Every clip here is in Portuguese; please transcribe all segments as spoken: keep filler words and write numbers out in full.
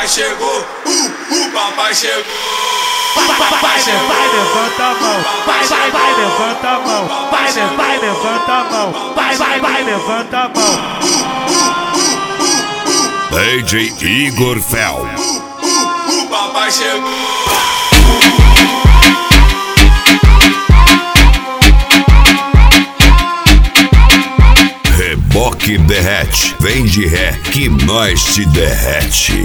papai chegou, uh, o papai chegou. Vai, vai, vai, vai, levanta a mão. Vai, vai, vai, levanta a mão. Vai, vai, levanta a mão. Vai, vai, vai, levanta a mão. D J Igor Fel. Uh, uh, o papai chegou. Reboque derrete, vem de ré que nós te derrete.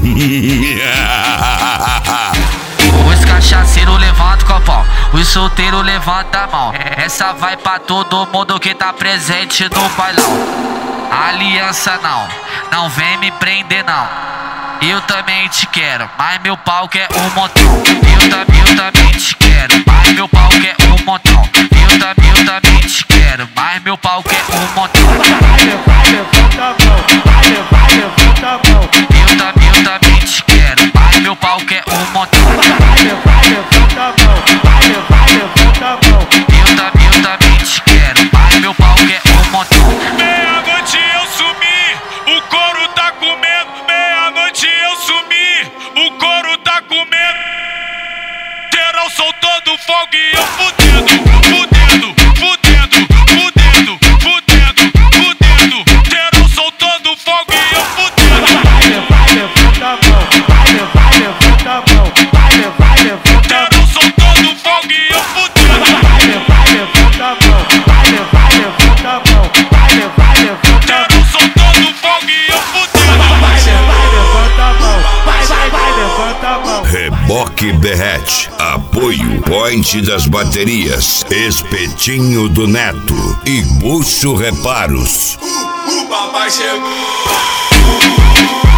Os cachaceiros levanta o copão, os solteiros levanta a mão. Essa vai pra todo mundo que tá presente no bailão. Aliança não, não vem me prender não. Eu também te quero, mas meu pau quer um montão. Eu, tam, eu também te quero, mas meu pau quer um montão. Eu, tam, eu também te quero, mas meu pau quer um montão. Vai, vai, levanta a mão. Vai, vai, levanta a mão. Eu, tam, eu também te quero, mas meu pau quer um montão. Vai, vai, levanta a mão. Vai, vai, levanta a mão. Eu, tam, eu também te quero, mas meu pau quer um montão. Meia-noite eu sumi, o couro tá comendo. Meia-noite eu sumi, o couro tá comendo. Geral soltando fogo e eu fudendo, fudendo, fudendo, fudendo, fudendo, fudendo. Geral soltando fogo e eu fudendo. Vai, vai, levanta a mão. Vai, vai, levanta a mão. Vai, vai, levanta a mão. Geral soltando fogo e eu fudendo. Vai, vai, levanta a mão. Vai, vai, levanta a mão. Vai, vai, levanta a mão. Geral soltando fogo e eu fudendo. Vai, vai, levanta a mão. Vai, vai, vai, levanta a mão. Reboque derrete, apoio Point das baterias, Espetinho do Neto e Bucho Reparos. Uh, o papai chegou.